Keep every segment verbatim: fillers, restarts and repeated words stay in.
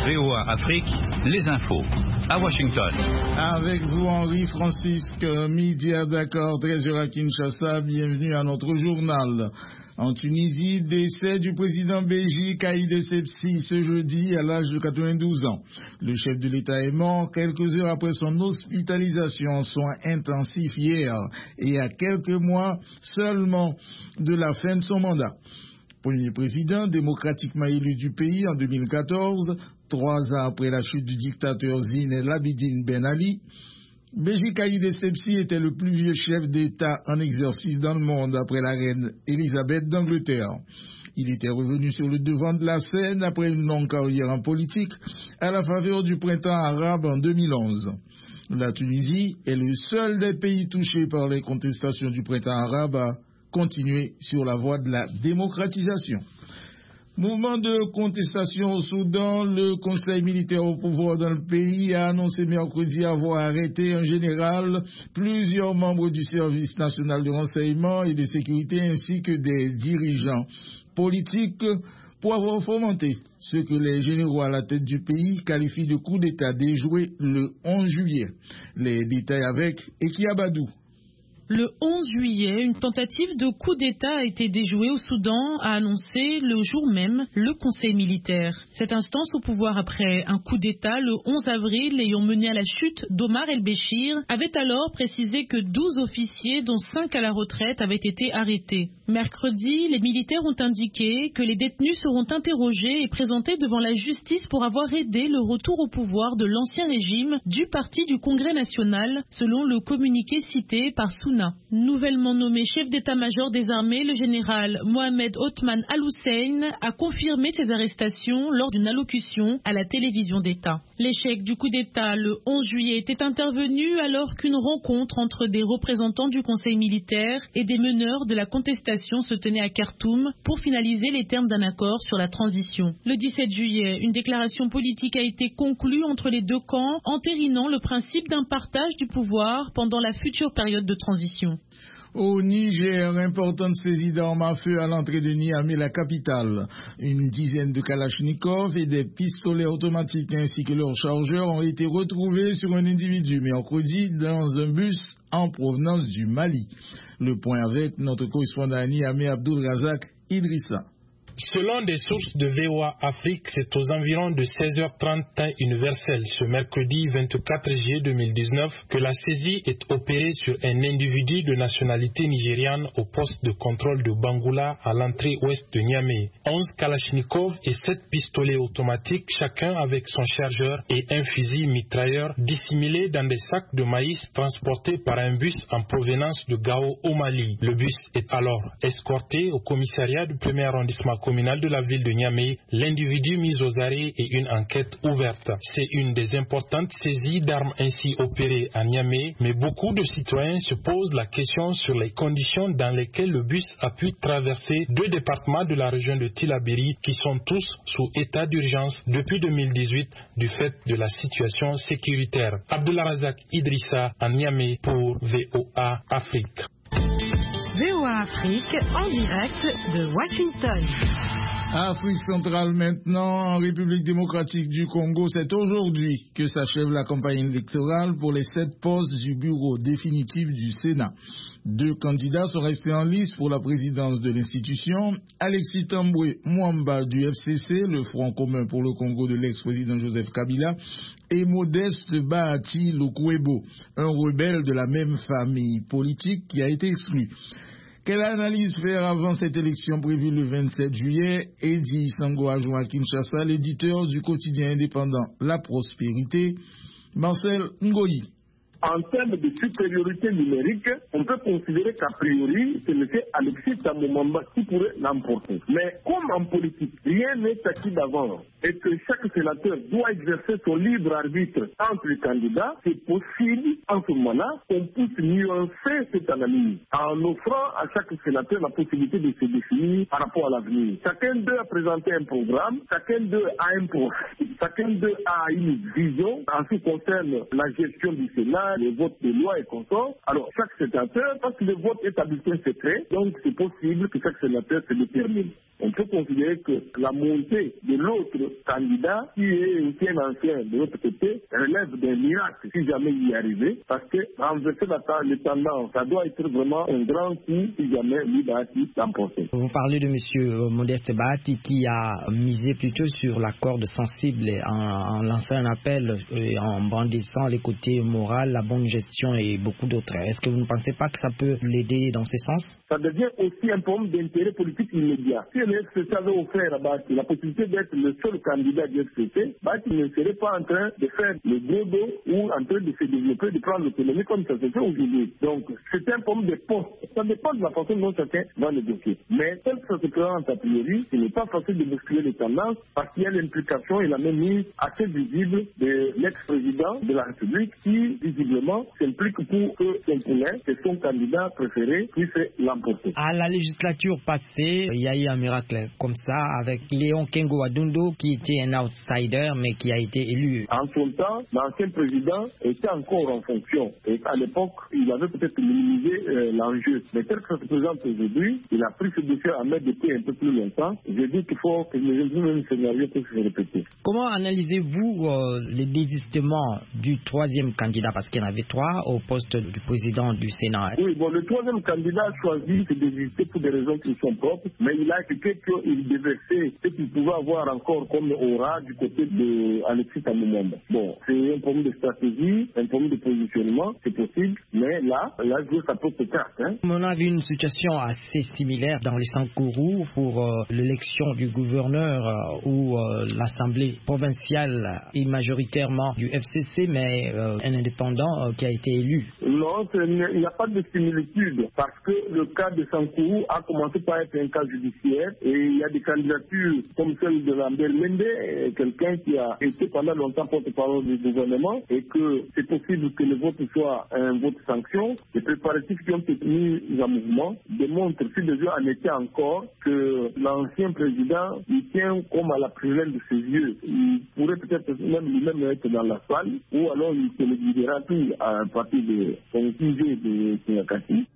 V O A Afrique, les infos, à Washington. Avec vous, Henri-Francisque, midi à Dakar, treize heures à Kinshasa, bienvenue à notre journal. En Tunisie, décès du président Béji Caïd Essebsi ce jeudi à l'âge de quatre-vingt-douze ans. Le chef de l'État est mort quelques heures après son hospitalisation en soins intensifs hier et à quelques mois seulement de la fin de son mandat. Premier président démocratiquement élu du pays en deux mille quatorze, trois ans après la chute du dictateur Zine El Abidine Ben Ali, Béji Caïd Essebsi était le plus vieux chef d'État en exercice dans le monde après la reine Élisabeth d'Angleterre. Il était revenu sur le devant de la scène après une longue carrière en politique à la faveur du printemps arabe en deux mille onze. La Tunisie est le seul des pays touchés par les contestations du printemps arabe à continuer sur la voie de la démocratisation. Mouvement de contestation au Soudan, le Conseil militaire au pouvoir dans le pays a annoncé mercredi avoir arrêté en général plusieurs membres du service national de renseignement et de sécurité ainsi que des dirigeants politiques pour avoir fomenté ce que les généraux à la tête du pays qualifient de coup d'État déjoué le onze juillet. Les détails avec Eki Abadou. Le onze juillet, une tentative de coup d'État a été déjouée au Soudan, a annoncé le jour même le Conseil militaire. Cette instance au pouvoir après un coup d'État le onze avril ayant mené à la chute d'Omar el-Béchir avait alors précisé que douze officiers, dont cinq à la retraite, avaient été arrêtés. Mercredi, les militaires ont indiqué que les détenus seront interrogés et présentés devant la justice pour avoir aidé le retour au pouvoir de l'ancien régime du parti du Congrès national, selon le communiqué cité par Souna. Nouvellement nommé chef d'état-major des armées, le général Mohamed Othman Al-Hussein a confirmé ces arrestations lors d'une allocution à la télévision d'État. L'échec du coup d'État le onze juillet était intervenu alors qu'une rencontre entre des représentants du Conseil militaire et des meneurs de la contestation se tenait à Khartoum pour finaliser les termes d'un accord sur la transition. Le dix-sept juillet, une déclaration politique a été conclue entre les deux camps, entérinant le principe d'un partage du pouvoir pendant la future période de transition. Au Niger, importante saisie d'armes à feu à l'entrée de Niamey, la capitale. Une dizaine de kalachnikovs et des pistolets automatiques ainsi que leurs chargeurs ont été retrouvés sur un individu mercredi dans un bus en provenance du Mali. Le point avec notre correspondant à Niamey, Abdul Razak Idrissa. Selon des sources de V O A Afrique, c'est aux environs de seize heures trente temps universel ce mercredi vingt-quatre juillet deux mille dix-neuf que la saisie est opérée sur un individu de nationalité nigériane au poste de contrôle de Bangoula à l'entrée ouest de Niamey. onze kalachnikovs et sept pistolets automatiques, chacun avec son chargeur et un fusil mitrailleur dissimulés dans des sacs de maïs transportés par un bus en provenance de Gao au Mali. Le bus est alors escorté au commissariat du premier arrondissement communal de la ville de Niamey, l'individu mis aux arrêts et une enquête ouverte. C'est une des importantes saisies d'armes ainsi opérées à Niamey, mais beaucoup de citoyens se posent la question sur les conditions dans lesquelles le bus a pu traverser deux départements de la région de Tillabéri qui sont tous sous état d'urgence depuis deux mille dix-huit du fait de la situation sécuritaire. Abdulrazak Idrissa à Niamey pour V O A Afrique. V O A Afrique en direct de Washington. Afrique centrale maintenant, en République démocratique du Congo, c'est aujourd'hui que s'achève la campagne électorale pour les sept postes du bureau définitif du Sénat. Deux candidats sont restés en lice pour la présidence de l'institution. Alexis Tambwe Mwamba du F C C, le Front commun pour le Congo de l'ex-président Joseph Kabila, et Modeste Bahati Lukwebo, un rebelle de la même famille politique qui a été exclu. Quelle analyse faire avant cette élection prévue le vingt-sept juillet? Edi Sango a joint à Kinshasa, l'éditeur du quotidien indépendant La Prospérité, Marcel Ngoyi. En termes de supériorité numérique, on peut considérer qu'a priori, c'est M. Alexis Tambwe Mwamba qui pourrait l'emporter. Mais comme en politique, rien n'est acquis d'avance et que chaque sénateur doit exercer son libre arbitre entre les candidats, c'est possible en ce moment-là qu'on puisse nuancer cette analyse en offrant à chaque sénateur la possibilité de se définir par rapport à l'avenir. Chacun d'eux a présenté un programme, chacun d'eux a un profil chacun d'eux a une vision en ce qui concerne la gestion du Sénat, les votes de loi et consorts. Alors, chaque sénateur, parce que le vote est à bulletin secret, donc c'est possible que chaque sénateur se détermine. On peut considérer que la montée de l'autre candidat, qui est aussi un ancien de l'autre côté, relève d'un miracle si jamais il y arrivait, parce que renverser la les tendances, ça doit être vraiment un grand coup si jamais lui Bahati l'emporter. Vous parlez de M. Modeste Bahati qui a misé plutôt sur la corde sensible en, en lançant un appel et en brandissant les côtés moraux, la bonne gestion et beaucoup d'autres. Est-ce que vous ne pensez pas que ça peut l'aider dans ce sens? Ça devient aussi un problème d'intérêt politique immédiat. Si le F C C avait offert à Bahati la possibilité d'être le seul candidat du F C C, Bahati ne serait pas en train de faire le gros dos ou en train de se développer, de prendre l'autonomie comme ça se fait aujourd'hui. Donc, c'est un problème de poste. Ça dépend de la façon dont chacun va négocier. Mais tel que ça se présente a priori, ce n'est pas facile de bousculer les tendances parce qu'il y a l'implication et la même mise assez visible de l'ex-président de la République qui, visiblement, s'implique pour que son poulain, que son candidat préféré, puisse l'emporter. À la législature passée, il y a eu un miracle comme ça avec Léon Kengo Adundo qui était un outsider mais qui a été élu. En son temps, l'ancien président était encore en fonction. Et à l'époque, il avait peut-être minimisé euh, l'enjeu. Mais tel que ça se présente aujourd'hui, il a pris ce dossier à mettre depuis un peu plus longtemps. Je dis qu'il faut que le même scénario puisse se répéter. Comment analysez-vous euh, le désistement du troisième candidat, parce qu'il y en avait trois, au poste du président du Sénat? Oui, bon, le troisième candidat a choisi de désister pour des raisons qui sont propres, mais il a expliqué qu'il devait faire ce qu'il pouvait avoir encore comme aura du côté de Alexis Tamumamba. Bon, c'est un problème de stratégie, un problème de positionnement, c'est possible, mais là, il a joué sa propre carte. Hein. On a vu une situation assez similaire dans les Sankourou pour euh, l'élection du gouverneur euh, où euh, l'Assemblée provinciale est majoritairement du F C C, mais euh, un indépendant euh, qui a été élu. Non, il n'y a pas de similitude parce que le cas de Sankourou a commencé par être un cas judiciaire et il y a des candidatures comme celle de Lambert Mende, quelqu'un qui a été pendant longtemps porte-parole du gouvernement et que c'est possible que le vote soit un vote sanction. Les préparatifs qui ont été mis en mouvement démontrent, si le jeu en était encore, que l'ancien président, il tient comme à la prunelle de ses yeux. Il pourrait peut-être même lui-même être dans la salle, ou alors il se le dira tout à partir de son sujet de Kinakati.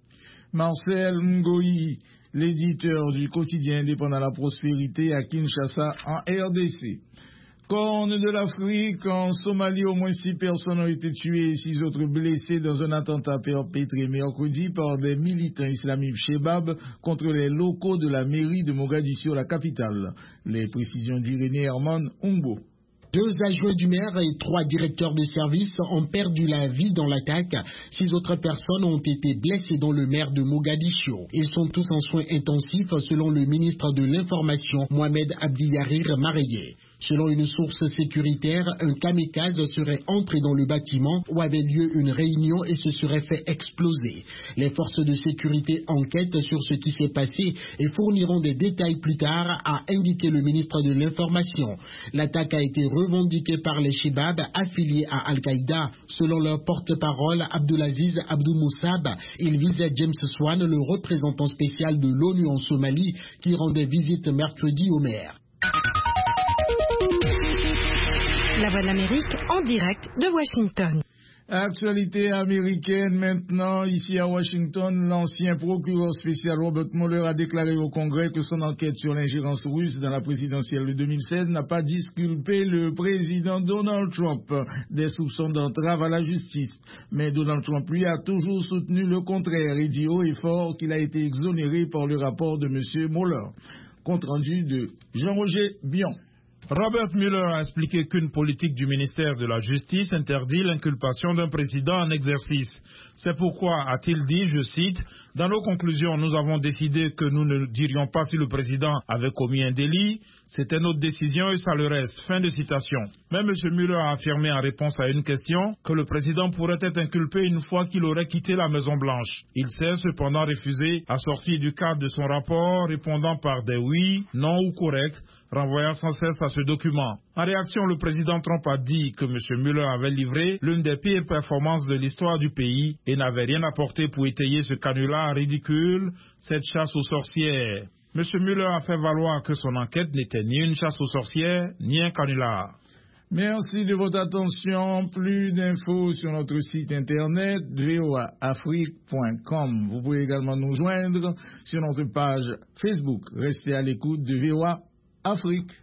Marcel Ngoyi, l'éditeur du quotidien indépendant La Prospérité à Kinshasa en R D C. Corne de l'Afrique, en Somalie, au moins six personnes ont été tuées et six autres blessées dans un attentat perpétré mercredi par des militants islamiques Shebab contre les locaux de la mairie de Mogadiscio, la capitale. Les précisions d'Irénée Herman Umbo. Deux adjoints du maire et trois directeurs de service ont perdu la vie dans l'attaque. Six autres personnes ont été blessées dans le maire de Mogadiscio. Ils sont tous en soins intensifs selon le ministre de l'Information, Mohamed Abdiyarir Mareye. Selon une source sécuritaire, un kamikaze serait entré dans le bâtiment où avait lieu une réunion et se serait fait exploser. Les forces de sécurité enquêtent sur ce qui s'est passé et fourniront des détails plus tard, a indiqué le ministre de l'Information. L'attaque a été revendiquée par les Shebab affiliés à Al-Qaïda. Selon leur porte-parole, Abdulaziz Abdou Moussab, il visait James Swan, le représentant spécial de l'ONU en Somalie, qui rendait visite mercredi au maire. La Voix de l'Amérique en direct de Washington. Actualité américaine maintenant, ici à Washington, l'ancien procureur spécial Robert Mueller a déclaré au Congrès que son enquête sur l'ingérence russe dans la présidentielle de deux mille seize n'a pas disculpé le président Donald Trump des soupçons d'entrave à la justice. Mais Donald Trump, lui, a toujours soutenu le contraire et dit haut et fort qu'il a été exonéré par le rapport de M. Mueller. Compte rendu de Jean-Roger Bion. Robert Mueller a expliqué qu'une politique du ministère de la Justice interdit l'inculpation d'un président en exercice. C'est pourquoi, a-t-il dit, je cite, « Dans nos conclusions, nous avons décidé que nous ne dirions pas si le président avait commis un délit. C'était notre décision et ça le reste. » Fin de citation. Mais M. Mueller a affirmé en réponse à une question que le président pourrait être inculpé une fois qu'il aurait quitté la Maison-Blanche. Il s'est cependant refusé à sortir du cadre de son rapport, répondant par des oui, non ou corrects, renvoyant sans cesse à ce document. En réaction, le président Trump a dit que M. Mueller avait livré l'une des pires performances de l'histoire du pays et n'avait rien apporté pour étayer ce canular ridicule, cette chasse aux sorcières. M. Muller a fait valoir que son enquête n'était ni une chasse aux sorcières, ni un canular. Merci de votre attention. Plus d'infos sur notre site internet v o a afrique point com. Vous pouvez également nous joindre sur notre page Facebook. Restez à l'écoute de V O A Afrique.